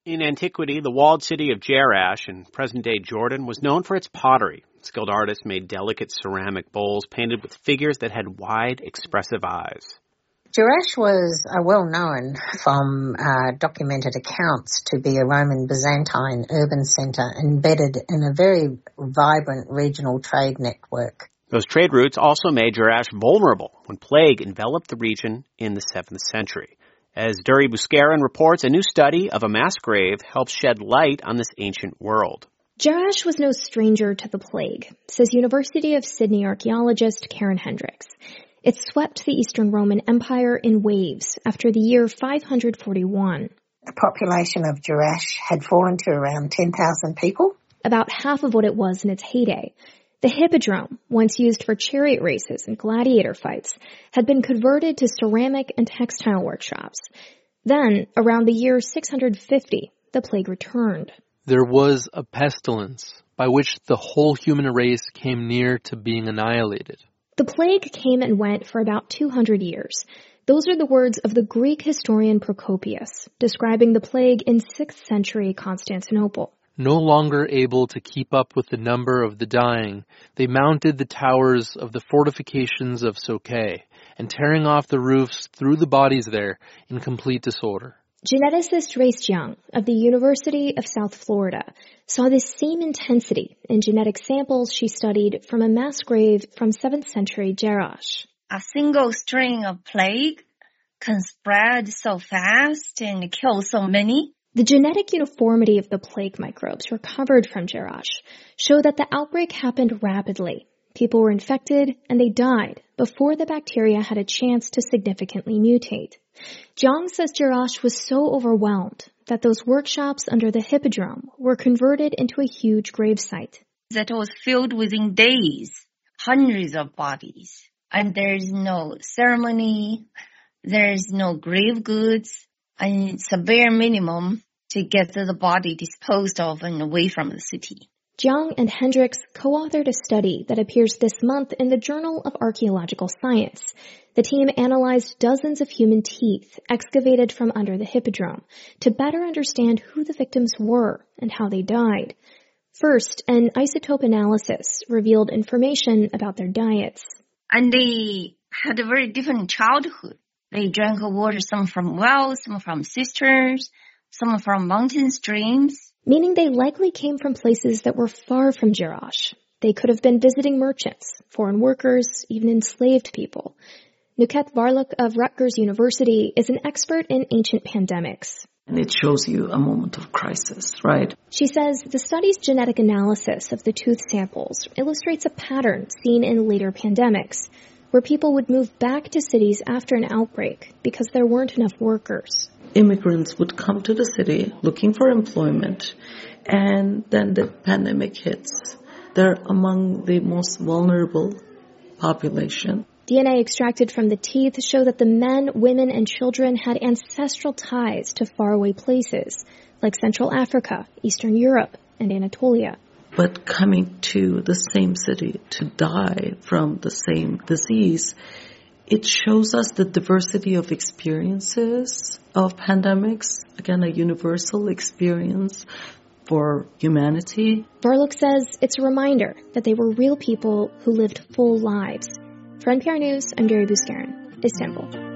In antiquity, the walled city of Jerash in present-day Jordan was known for its pottery. Skilled artists made delicate ceramic bowls painted with figures that had wide, expressive eyes. Jerash was well known from documented accounts to be a Roman Byzantine urban centre embedded in a very vibrant regional trade network. Those trade routes also made Jerash vulnerable when plague enveloped the region in the 7th century. As Duri Buskaran reports, a new study of a mass grave helps shed light on this ancient world. Jerash was no stranger to the plague, says University of Sydney archaeologist Karen Hendricks. It swept the Eastern Roman Empire in waves after the year 541. The population of Jerash had fallen to around 10,000 people. About half of what it was in its heyday. The hippodrome, once used for chariot races and gladiator fights, had been converted to ceramic and textile workshops. Then, around the year 650, the plague returned. There was a pestilence by which the whole human race came near to being annihilated. The plague came and went for about 200 years. Those are the words of the Greek historian Procopius, describing the plague in 6th century Constantinople. No longer able to keep up with the number of the dying, they mounted the towers of the fortifications of Soke, and tearing off the roofs threw the bodies there in complete disorder. Geneticist Race Young of the University of South Florida saw this same intensity in genetic samples she studied from a mass grave from 7th century Jerash. A single strain of plague can spread so fast and kill so many. The genetic uniformity of the plague microbes recovered from Jerash show that the outbreak happened rapidly. People were infected and they died before the bacteria had a chance to significantly mutate. Jiang says Jerash was so overwhelmed that those workshops under the hippodrome were converted into a huge gravesite. That was filled within days, hundreds of bodies. And there's no ceremony, there's no grave goods, and it's a bare minimum to get the body disposed of and away from the city. Jiang and Hendricks co-authored a study that appears this month in the Journal of Archaeological Science. The team analyzed dozens of human teeth excavated from under the hippodrome to better understand who the victims were and how they died. First, an isotope analysis revealed information about their diets. And they had a very different childhood. They drank water, some from wells, some from cisterns, some from mountain streams. Meaning they likely came from places that were far from Jerash. They could have been visiting merchants, foreign workers, even enslaved people. Nuket Varluk of Rutgers University is an expert in ancient pandemics. And it shows you a moment of crisis, right? She says the study's genetic analysis of the tooth samples illustrates a pattern seen in later pandemics, where people would move back to cities after an outbreak because there weren't enough workers. Immigrants would come to the city looking for employment, and then the pandemic hits. They're among the most vulnerable population. DNA extracted from the teeth show that the men, women, and children had ancestral ties to faraway places like Central Africa, Eastern Europe, and Anatolia. But coming to the same city to die from the same disease, it shows us the diversity of experiences of pandemics. Again, a universal experience for humanity. Varluk says it's a reminder that they were real people who lived full lives. For NPR News, I'm Duri Buskaran, Istanbul.